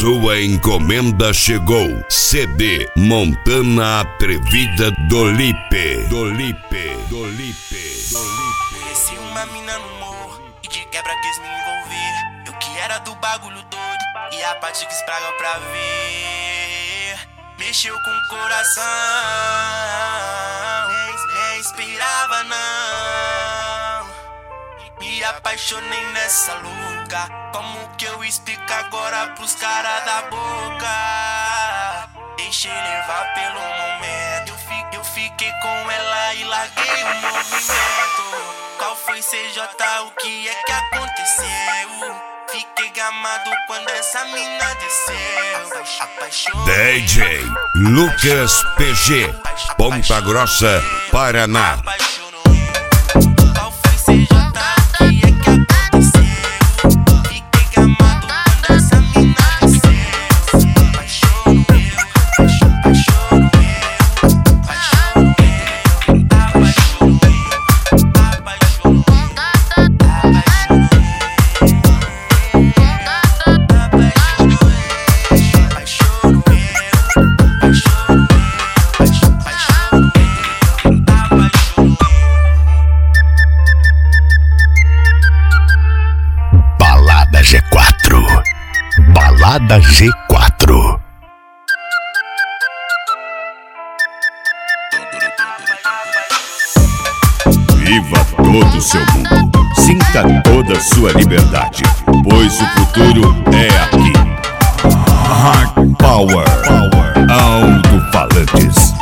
Sua encomenda chegou. CD Montana Atrevida do Lipe. Conheci uma mina no morro e de quebra quis me envolver. Eu que era do bagulho todo e a parte quis praga pra ver. Mexeu com o coração, nem inspirava não. Me apaixonei nessa louca. Como que eu explico agora pros caras da boca? Deixei levar pelo momento. Eu fiquei com ela e larguei o movimento. Qual foi CJ? O que é que aconteceu? Fiquei gamado quando essa mina desceu. DJ Lucas PG, Ponta Grossa, Paraná. Balada G4. Viva todo o seu mundo. Sinta toda a sua liberdade, pois o futuro é aqui. Hard Power Alto-Falantes.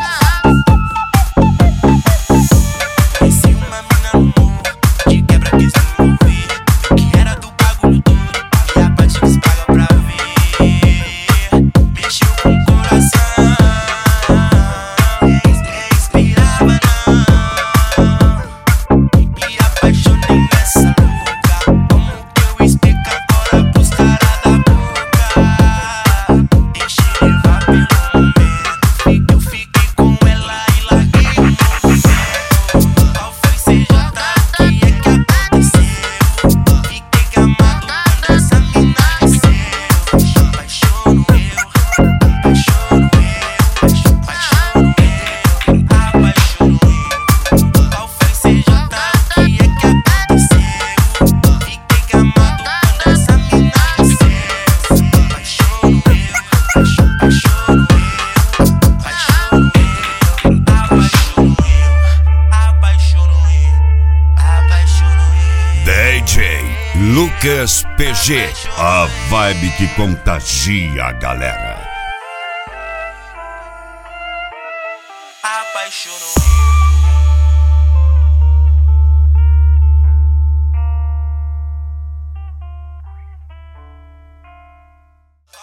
Lucas PG, a vibe que contagia a galera. Apaixonou.